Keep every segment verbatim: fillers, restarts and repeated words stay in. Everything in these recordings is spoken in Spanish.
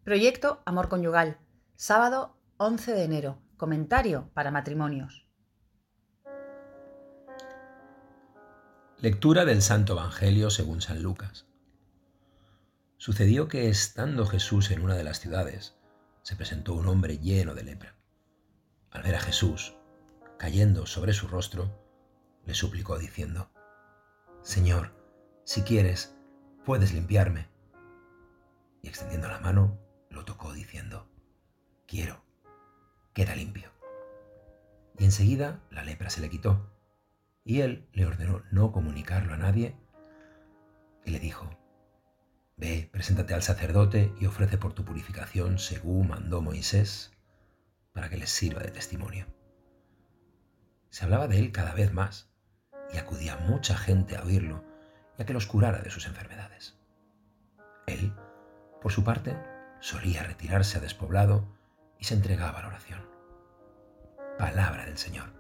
Proyecto Amor Conyugal, sábado once de enero, comentario para matrimonios. Lectura del Santo Evangelio según San Lucas. Sucedió que, estando Jesús en una de las ciudades, se presentó un hombre lleno de lepra. Al ver a Jesús, cayendo sobre su rostro, le suplicó diciendo: «Señor, si quieres, puedes limpiarme». Y extendiendo la mano, lo tocó diciendo: «Quiero, queda limpio». Y enseguida la lepra se le quitó, y él le ordenó no comunicarlo a nadie, y le dijo: «Ve, preséntate al sacerdote y ofrece por tu purificación según mandó Moisés, para que les sirva de testimonio». Se hablaba de él cada vez más, y acudía mucha gente a oírlo y a que los curara de sus enfermedades. Él, por su parte, solía retirarse a despoblado y se entregaba a la oración. Palabra del Señor.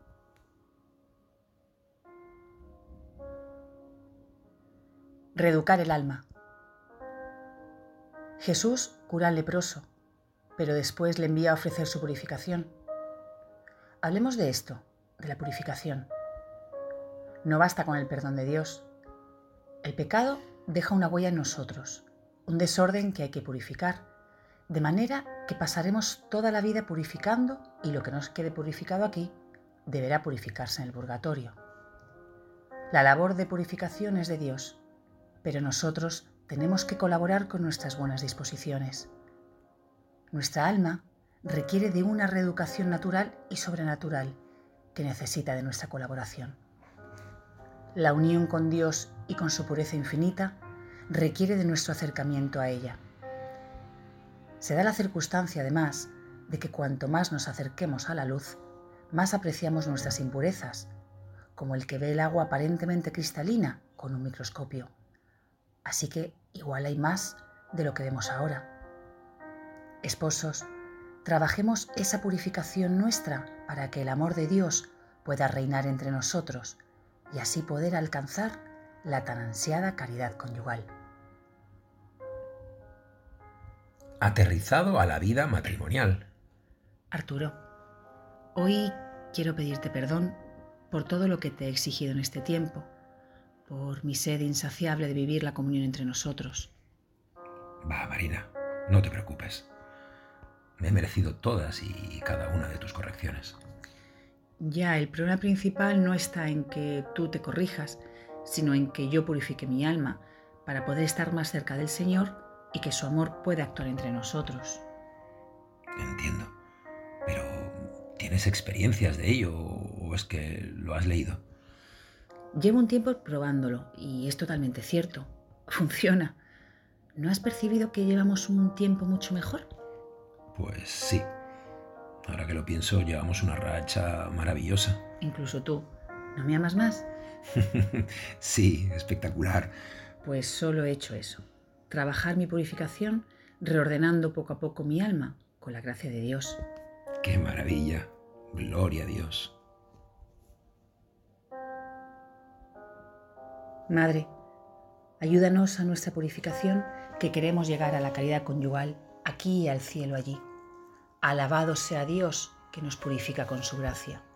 Reeducar el alma. Jesús cura al leproso, pero después le envía a ofrecer su purificación. Hablemos de esto, de la purificación. No basta con el perdón de Dios. El pecado deja una huella en nosotros, un desorden que hay que purificar, de manera que pasaremos toda la vida purificando y lo que nos quede purificado aquí deberá purificarse en el purgatorio. La labor de purificación es de Dios, pero nosotros tenemos que colaborar con nuestras buenas disposiciones. Nuestra alma requiere de una reeducación natural y sobrenatural que necesita de nuestra colaboración. La unión con Dios y con su pureza infinita requiere de nuestro acercamiento a ella. Se da la circunstancia, además, de que cuanto más nos acerquemos a la luz, más apreciamos nuestras impurezas, como el que ve el agua aparentemente cristalina con un microscopio. Así que igual hay más de lo que vemos ahora. Esposos, trabajemos esa purificación nuestra para que el amor de Dios pueda reinar entre nosotros y así poder alcanzar la tan ansiada caridad conyugal. Aterrizado a la vida matrimonial. Arturo, hoy quiero pedirte perdón por todo lo que te he exigido en este tiempo, por mi sed insaciable de vivir la comunión entre nosotros. Va, Marina, no te preocupes. Me he merecido todas y cada una de tus correcciones. Ya, el problema principal no está en que tú te corrijas, sino en que yo purifique mi alma para poder estar más cerca del Señor y que su amor pueda actuar entre nosotros. Entiendo, pero ¿tienes experiencias de ello o es que lo has leído? Llevo un tiempo probándolo y es totalmente cierto. Funciona. ¿No has percibido que llevamos un tiempo mucho mejor? Pues sí. Ahora que lo pienso, llevamos una racha maravillosa. Incluso tú. ¿No me amas más? Sí, espectacular. Pues solo he hecho eso. Trabajar mi purificación, reordenando poco a poco mi alma, con la gracia de Dios. ¡Qué maravilla! Gloria a Dios. Madre, ayúdanos a nuestra purificación, que queremos llegar a la caridad conyugal, aquí y al cielo allí. Alabado sea Dios, que nos purifica con su gracia.